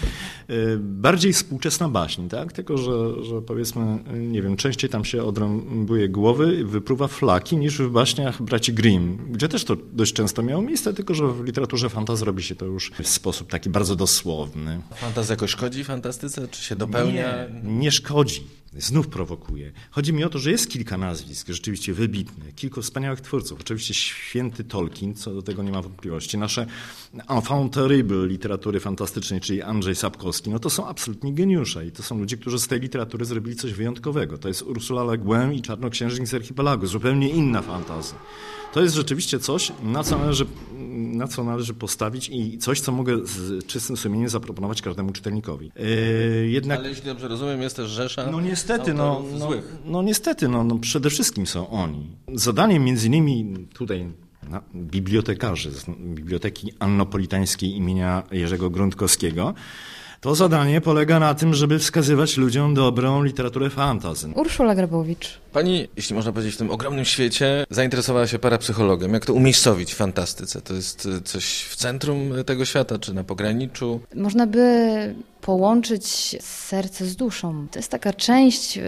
bardziej współczesna baśń, tak? Tylko, że, że powiedzmy, nie wiem, częściej tam się odrąbuje głowy, wypruwa flaki niż w baśniach braci Grimm, gdzie też to dość często miało miejsce, tylko że w literaturze fantasy robi się to już w sposób taki bardzo dosłowny. Fantazja jakoś szkodzi fantastyce? Czy się dopełnia? Nie, nie szkodzi. Znów prowokuje. Chodzi mi o to, że jest kilka nazwisk rzeczywiście wybitnych, kilku wspaniałych twórców. Oczywiście święty Tolkien, co do tego nie ma wątpliwości. Nasze enfant terrible literatury fantastycznej, czyli Andrzej Sapkowski, no to są absolutnie geniusze i to są ludzie, którzy z tej literatury zrobili coś wyjątkowego. To jest Ursula Le Guin i Czarnoksiężnik z Archipelagu, zupełnie inna fantazja. To jest rzeczywiście coś, na co należy, na co należy postawić i coś, co mogę z czystym sumieniem zaproponować każdemu czytelnikowi. Yy, jednak... Ale jeśli dobrze rozumiem, jest też rzesza No niestety, no, no, złych. no niestety, no, no przede wszystkim są oni. Zadaniem między innymi tutaj na, bibliotekarzy z Biblioteki Annopolitańskiej imienia Jerzego Gruntkowskiego, to zadanie polega na tym, żeby wskazywać ludziom dobrą literaturę fantasy. Urszula Grabowicz. Pani, jeśli można powiedzieć, w tym ogromnym świecie zainteresowała się parapsychologiem. Jak to umiejscowić w fantastyce? To jest coś w centrum tego świata, czy na pograniczu? Można by połączyć serce z duszą. To jest taka część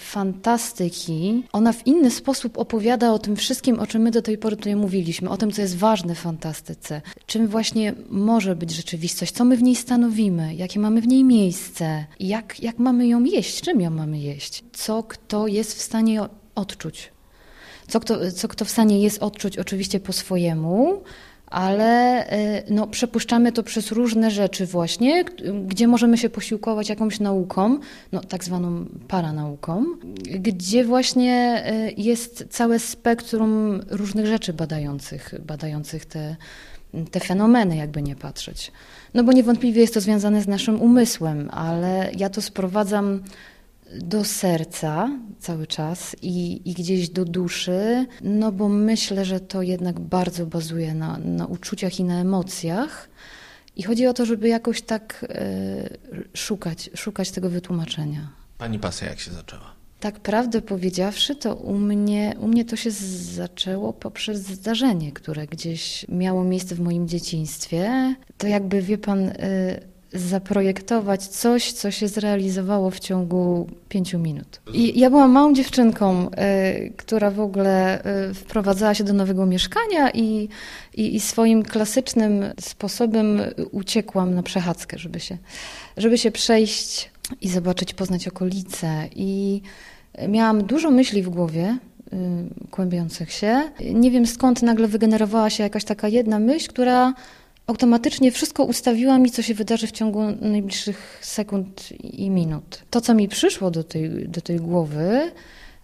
fantastyki. Ona w inny sposób opowiada o tym wszystkim, o czym my do tej pory tutaj mówiliśmy, o tym, co jest ważne w fantastyce. Czym właśnie może być rzeczywistość, co my w niej stanowimy, jakie mamy w niej miejsce, jak, jak mamy ją jeść, czym ją mamy jeść, co kto jest w stanie odczuć. Co kto, co kto w stanie jest odczuć oczywiście po swojemu, ale no, przepuszczamy to przez różne rzeczy właśnie, gdzie możemy się posiłkować jakąś nauką, no, tak zwaną paranauką, gdzie właśnie jest całe spektrum różnych rzeczy badających, badających te, te fenomeny, jakby nie patrzeć. No bo niewątpliwie jest to związane z naszym umysłem, ale ja to sprowadzam do serca cały czas i, i gdzieś do duszy, no bo myślę, że to jednak bardzo bazuje na, na uczuciach i na emocjach i chodzi o to, żeby jakoś tak y, szukać, szukać tego wytłumaczenia. Pani pasja jak się zaczęła? Tak prawdę powiedziawszy, to u mnie, u mnie to się zaczęło poprzez zdarzenie, które gdzieś miało miejsce w moim dzieciństwie. To jakby, wie pan, y, zaprojektować coś, co się zrealizowało w ciągu pięciu minut. I ja byłam małą dziewczynką, y, która w ogóle y, wprowadzała się do nowego mieszkania i, i, i swoim klasycznym sposobem uciekłam na przechadzkę, żeby się, żeby się przejść i zobaczyć, poznać okolice. I miałam dużo myśli w głowie, y, kłębiących się. Nie wiem, skąd nagle wygenerowała się jakaś taka jedna myśl, która automatycznie wszystko ustawiła mi, co się wydarzy w ciągu najbliższych sekund i minut. To, co mi przyszło do tej, do tej głowy,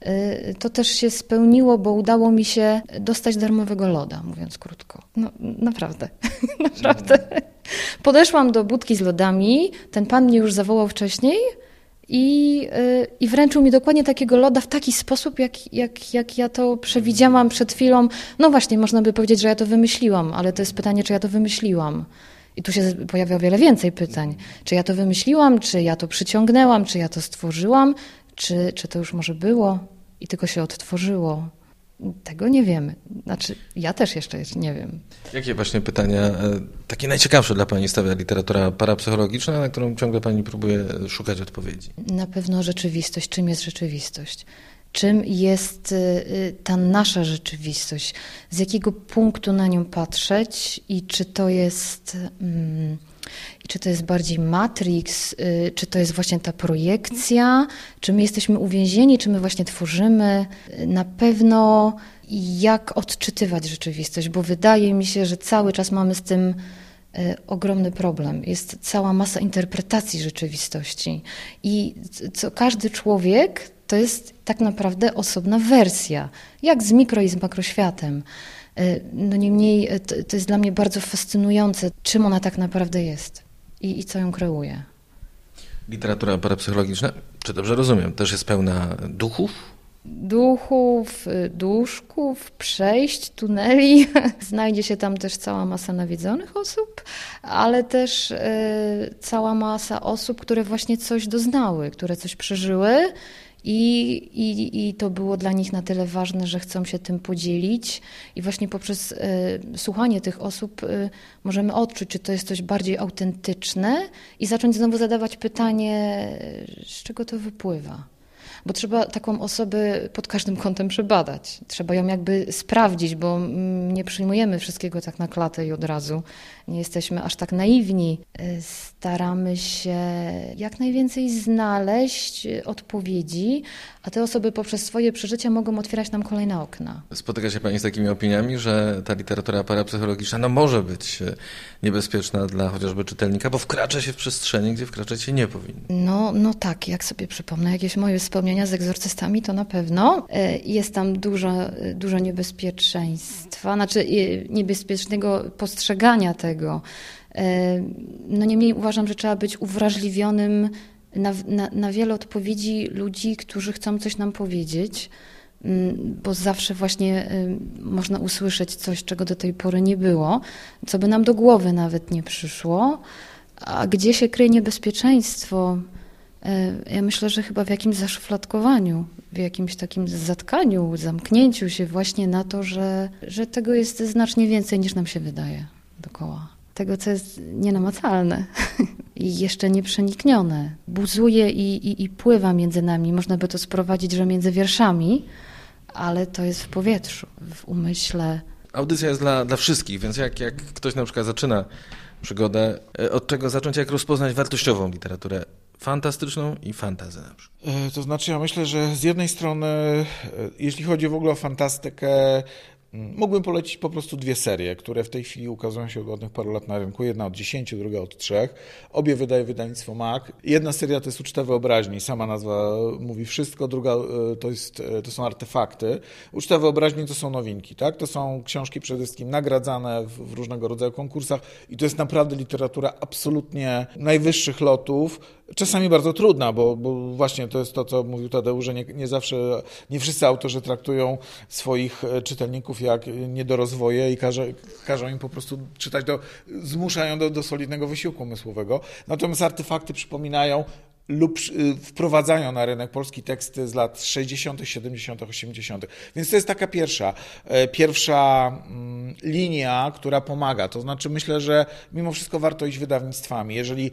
to też się spełniło, bo udało mi się dostać darmowego loda, mówiąc krótko. No naprawdę, naprawdę. Podeszłam do budki z lodami, ten pan mnie już zawołał wcześniej i, i wręczył mi dokładnie takiego loda w taki sposób, jak, jak, jak ja to przewidziałam przed chwilą. No właśnie, można by powiedzieć, że ja to wymyśliłam, ale to jest pytanie, czy ja to wymyśliłam. I tu się pojawia o wiele więcej pytań. Czy ja to wymyśliłam, czy ja to przyciągnęłam, czy ja to stworzyłam, czy, czy to już może było i tylko się odtworzyło. Tego nie wiemy. Znaczy, ja też jeszcze nie wiem. Jakie właśnie pytania, takie najciekawsze dla Pani stawia literatura parapsychologiczna, na którą ciągle Pani próbuje szukać odpowiedzi? Na pewno rzeczywistość. Czym jest rzeczywistość? Czym jest ta nasza rzeczywistość? Z jakiego punktu na nią patrzeć i czy to jest... Hmm, I czy to jest bardziej Matrix, czy to jest właśnie ta projekcja, czy my jesteśmy uwięzieni, czy my właśnie tworzymy. Na pewno jak odczytywać rzeczywistość, bo wydaje mi się, że cały czas mamy z tym ogromny problem. Jest cała masa interpretacji rzeczywistości i co każdy człowiek to jest tak naprawdę osobna wersja, jak z mikro i z makroświatem. No niemniej to, to jest dla mnie bardzo fascynujące, czym ona tak naprawdę jest i, i co ją kreuje. Literatura parapsychologiczna, czy dobrze rozumiem, też jest pełna duchów? Duchów, duszków, przejść, tuneli. Znajdzie się tam też cała masa nawiedzonych osób, ale też y, cała masa osób, które właśnie coś doznały, które coś przeżyły. I, i, I to było dla nich na tyle ważne, że chcą się tym podzielić i właśnie poprzez y, słuchanie tych osób y, możemy odczuć, czy to jest coś bardziej autentyczne i zacząć znowu zadawać pytanie, z czego to wypływa. bo trzeba taką osobę pod każdym kątem przebadać. Trzeba ją jakby sprawdzić, bo nie przyjmujemy wszystkiego tak na klatę i od razu. Nie jesteśmy aż tak naiwni. Staramy się jak najwięcej znaleźć odpowiedzi, a te osoby poprzez swoje przeżycia mogą otwierać nam kolejne okna. Spotyka się Pani z takimi opiniami, że ta literatura parapsychologiczna no może być niebezpieczna dla chociażby czytelnika, bo wkracza się w przestrzenie, gdzie wkraczać się nie powinno. No, no tak, jak sobie przypomnę jakieś moje wspomnienia z egzorcystami, to na pewno jest tam dużo, dużo niebezpieczeństwa, znaczy niebezpiecznego postrzegania tego. No niemniej uważam, że trzeba być uwrażliwionym na, na, na wiele odpowiedzi ludzi, którzy chcą coś nam powiedzieć, bo zawsze właśnie można usłyszeć coś, czego do tej pory nie było, co by nam do głowy nawet nie przyszło. A gdzie się kryje niebezpieczeństwo? Ja myślę, że chyba w jakimś zaszufladkowaniu, w jakimś takim zatkaniu, zamknięciu się właśnie na to, że, że tego jest znacznie więcej niż nam się wydaje dookoła. Tego, co jest nienamacalne i jeszcze nieprzeniknione. Buzuje i, i, i pływa między nami. Można by to sprowadzić, że między wierszami, ale to jest w powietrzu, w umyśle. Audycja jest dla, dla wszystkich, więc jak, jak ktoś na przykład zaczyna przygodę, od czego zacząć, jak rozpoznać wartościową literaturę fantastyczną i fantazję na przykład? To znaczy, ja myślę, że z jednej strony, jeśli chodzi w ogóle o fantastykę, mógłbym polecić po prostu dwie serie, które w tej chwili ukazują się od ładnych paru lat na rynku. Jedna od dziesięciu, druga od trzech. Obie wydaje wydawnictwo Mak. Jedna seria to jest Uczta Wyobraźni, sama nazwa mówi wszystko, druga to, jest, to są artefakty. Uczta Wyobraźni to są nowinki, tak? To są książki przede wszystkim nagradzane w, w różnego rodzaju konkursach i to jest naprawdę literatura absolutnie najwyższych lotów. Czasami bardzo trudna, bo, bo właśnie to jest to, co mówił Tadeusz, że nie, nie zawsze, nie wszyscy autorzy traktują swoich czytelników jak niedorozwoje i każe, każą im po prostu czytać, do, zmuszają do, do solidnego wysiłku umysłowego. Natomiast artefakty przypominają lub wprowadzają na rynek polski teksty z lat sześćdziesiątych, siedemdziesiątych, osiemdziesiątych. Więc to jest taka pierwsza, pierwsza linia, która pomaga. To znaczy myślę, że mimo wszystko warto iść wydawnictwami. Jeżeli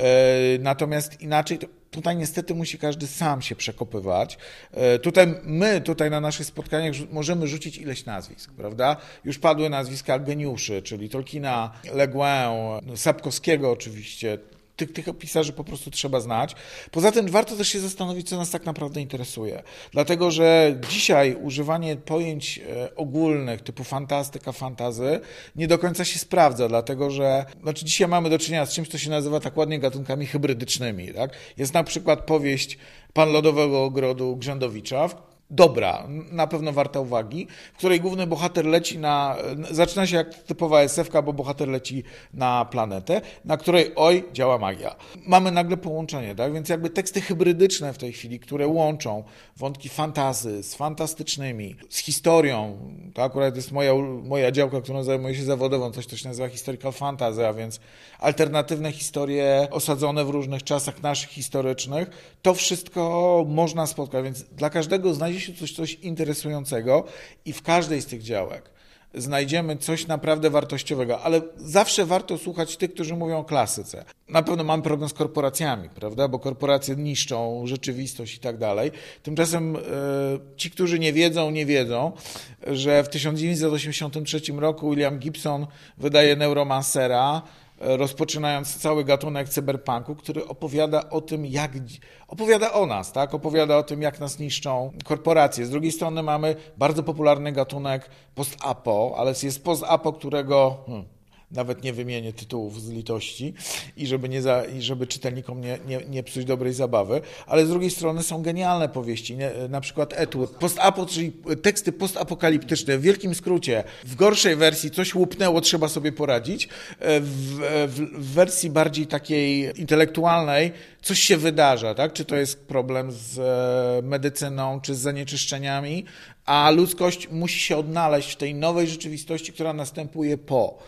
natomiast inaczej, to tutaj niestety musi każdy sam się przekopywać. Tutaj my, tutaj na naszych spotkaniach możemy rzucić ileś nazwisk, prawda? Już padły nazwiska geniuszy, czyli Tolkiena, Le Guin, Sapkowskiego oczywiście. Tych, tych pisarzy po prostu trzeba znać. Poza tym warto też się zastanowić, co nas tak naprawdę interesuje. Dlatego, że dzisiaj używanie pojęć ogólnych typu fantastyka, fantazy nie do końca się sprawdza, dlatego że znaczy dzisiaj mamy do czynienia z czymś, co się nazywa tak ładnie gatunkami hybrydycznymi. Tak? Jest na przykład powieść Pan Lodowego Ogrodu Grzędowicza, dobra, na pewno warta uwagi, w której główny bohater leci na... Zaczyna się jak typowa es ef ka, bo bohater leci na planetę, na której, oj, działa magia. Mamy nagle połączenie, tak? Więc jakby teksty hybrydyczne w tej chwili, które łączą wątki fantazy z fantastycznymi, z historią, to akurat jest moja, moja działka, którą zajmuję się zawodowo, coś, co się nazywa historical fantasy, a więc alternatywne historie osadzone w różnych czasach naszych historycznych, to wszystko można spotkać, więc dla każdego znajdzie się coś, coś interesującego i w każdej z tych działek znajdziemy coś naprawdę wartościowego, ale zawsze warto słuchać tych, którzy mówią o klasyce. Na pewno mamy problem z korporacjami, prawda, bo korporacje niszczą rzeczywistość i tak dalej. Tymczasem e, ci, którzy nie wiedzą, nie wiedzą, że w tysiąc dziewięćset osiemdziesiątym trzecim roku William Gibson wydaje Neuromancera, rozpoczynając cały gatunek cyberpunku, który opowiada o tym, jak opowiada o nas, tak? Opowiada o tym, jak nas niszczą korporacje. Z drugiej strony mamy bardzo popularny gatunek post-apo, ale jest post-apo, którego hmm, nawet nie wymienię tytułów z litości i żeby, nie za, i żeby czytelnikom nie, nie, nie psuć dobrej zabawy, ale z drugiej strony są genialne powieści, nie? Na przykład Etwood. Post-apo, czyli teksty postapokaliptyczne, w wielkim skrócie, w gorszej wersji coś łupnęło, trzeba sobie poradzić, w, w, w wersji bardziej takiej intelektualnej coś się wydarza, tak? Czy to jest problem z medycyną, czy z zanieczyszczeniami, a ludzkość musi się odnaleźć w tej nowej rzeczywistości, która następuje po.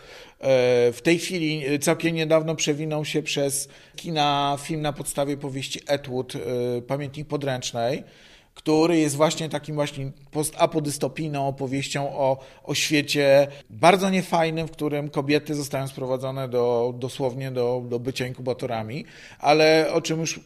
W tej chwili całkiem niedawno przewinął się przez kina film na podstawie powieści Etwood, Pamiętnik Podręcznej, który jest właśnie takim właśnie post-apodystopijną opowieścią o, o świecie bardzo niefajnym, w którym kobiety zostają sprowadzone do, dosłownie do, do bycia inkubatorami, ale o czym już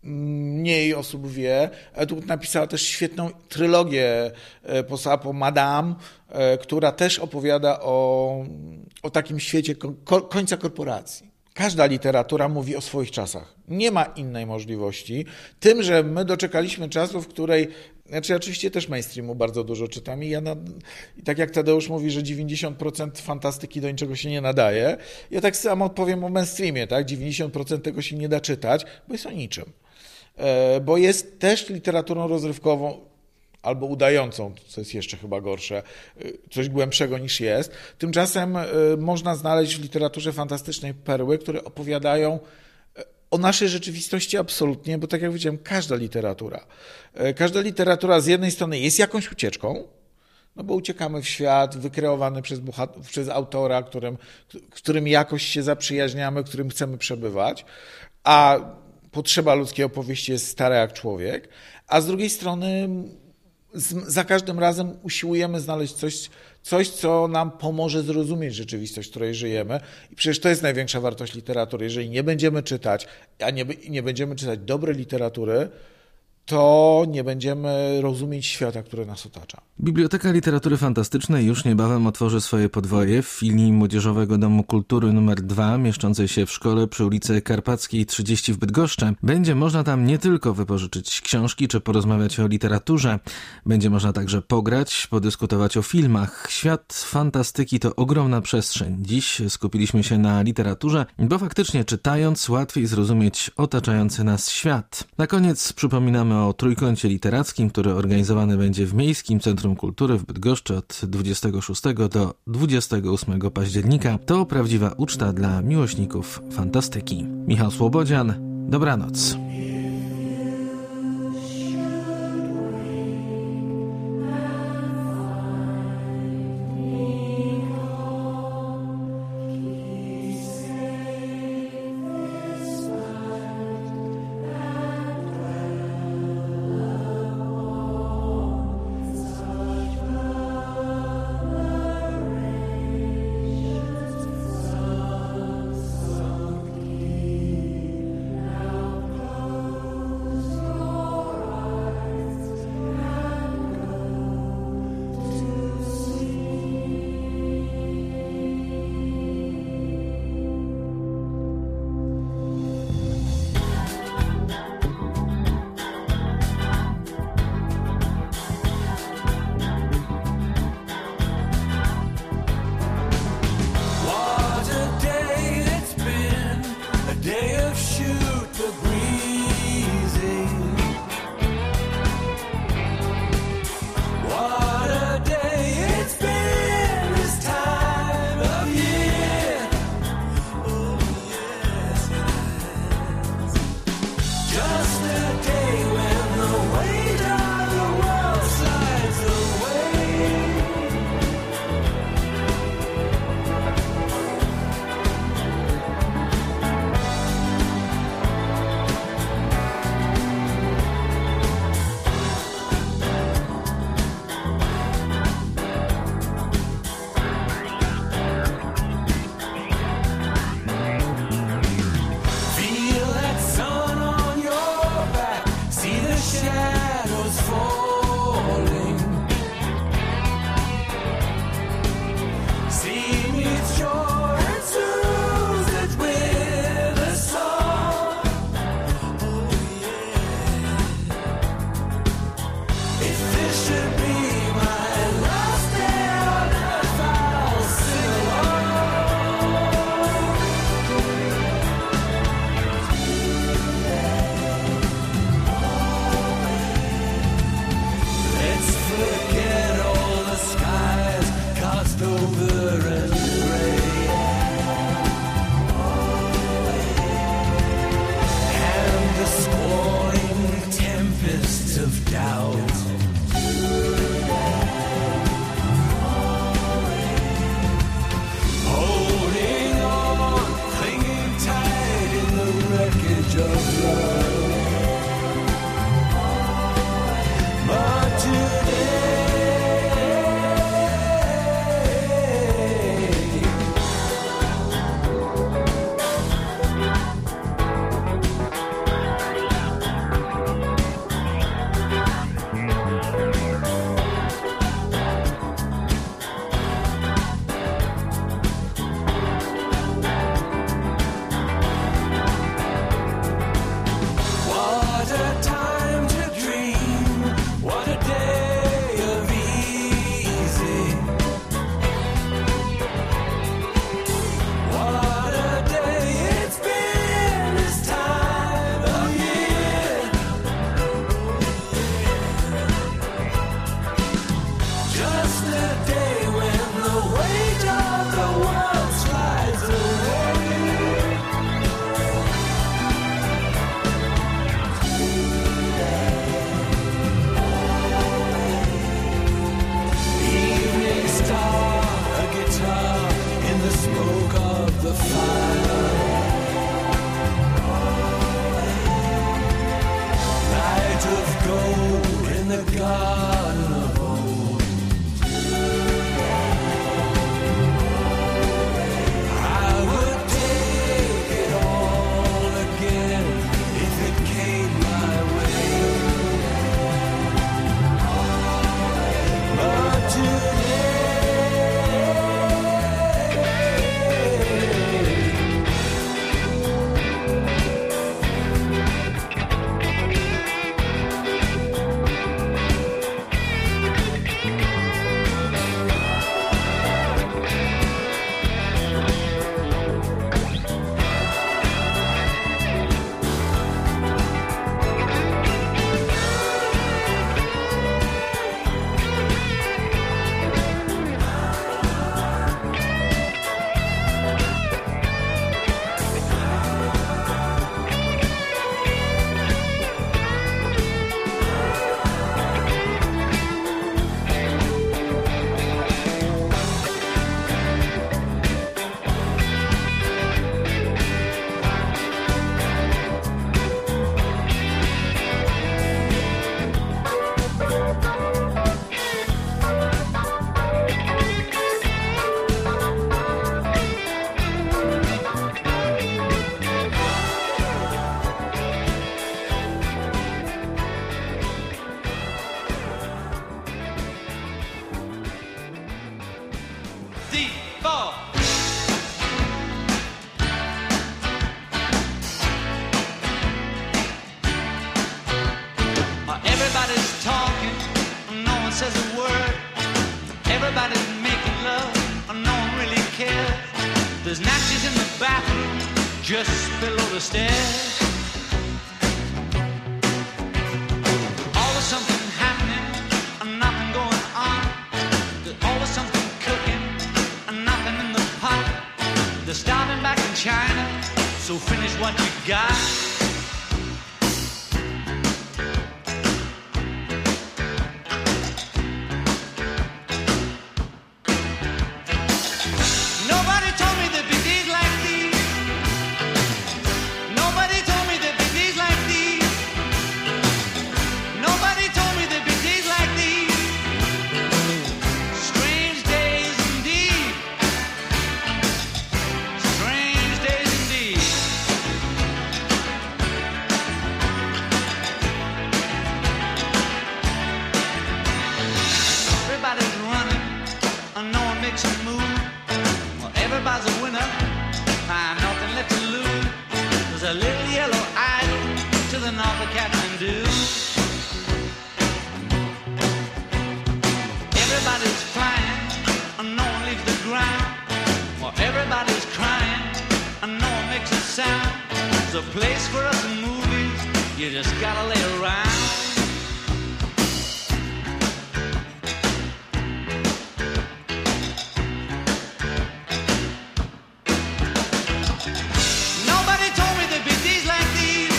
mniej osób wie. Tu napisała też świetną trylogię post-apo Madame, która też opowiada o, o takim świecie ko- końca korporacji. Każda literatura mówi o swoich czasach. Nie ma innej możliwości. Tym, że my doczekaliśmy czasu, w której, znaczy oczywiście też mainstreamu bardzo dużo czytam i ja na, i tak jak Tadeusz mówi, że dziewięćdziesiąt procent fantastyki do niczego się nie nadaje, ja tak samo odpowiem o mainstreamie, tak? dziewięćdziesiąt procent tego się nie da czytać, bo jest o niczym. E, bo jest też literaturą rozrywkową, albo udającą, co jest jeszcze chyba gorsze, coś głębszego niż jest. Tymczasem można znaleźć w literaturze fantastycznej perły, które opowiadają o naszej rzeczywistości absolutnie, bo tak jak powiedziałem, każda literatura, każda literatura z jednej strony jest jakąś ucieczką, no bo uciekamy w świat wykreowany przez, bohat- przez autora, którym, którym jakoś się zaprzyjaźniamy, którym chcemy przebywać, a potrzeba ludzkiej opowieści jest stara jak człowiek, a z drugiej strony za każdym razem usiłujemy znaleźć coś, coś, co nam pomoże zrozumieć rzeczywistość, w której żyjemy. I przecież to jest największa wartość literatury. Jeżeli nie będziemy czytać, a nie, nie będziemy czytać dobrej literatury, to nie będziemy rozumieć świata, który nas otacza. Biblioteka Literatury Fantastycznej już niebawem otworzy swoje podwoje w filii Młodzieżowego Domu Kultury numer dwa, mieszczącej się w szkole przy ulicy Karpackiej trzydzieści w Bydgoszczy. Będzie można tam nie tylko wypożyczyć książki czy porozmawiać o literaturze. Będzie można także pograć, podyskutować o filmach. Świat fantastyki to ogromna przestrzeń. Dziś skupiliśmy się na literaturze, bo faktycznie czytając łatwiej zrozumieć otaczający nas świat. Na koniec przypominamy o Trójkącie Literackim, który organizowany będzie w Miejskim Centrum Kultury w Bydgoszczy od dwudziestego szóstego do dwudziestego ósmego października. To prawdziwa uczta dla miłośników fantastyki. Michał Słobodzian, dobranoc. just below the stairs. Always something happening and nothing going on. There's always something cooking and nothing in the pot. They're starting back in China, so finish what you got. There's a place for us in movies, you just gotta lay around. Nobody told me there'd be days like these.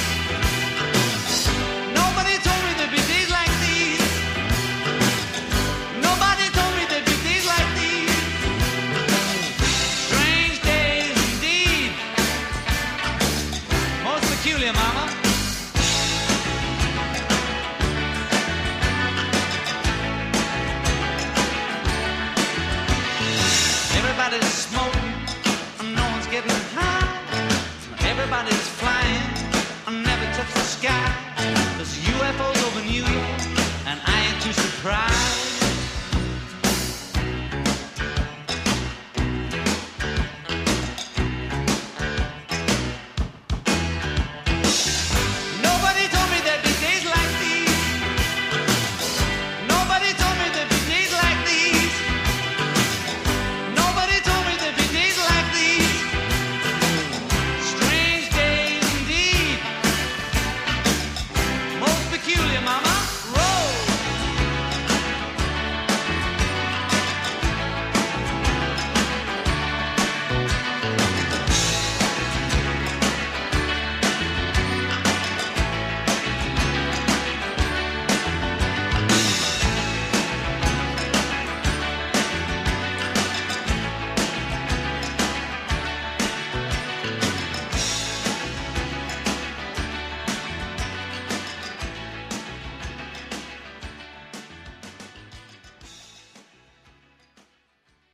Nobody told me there'd be days like these. Nobody told me there'd be days like these. Strange days indeed. Most peculiar, mama.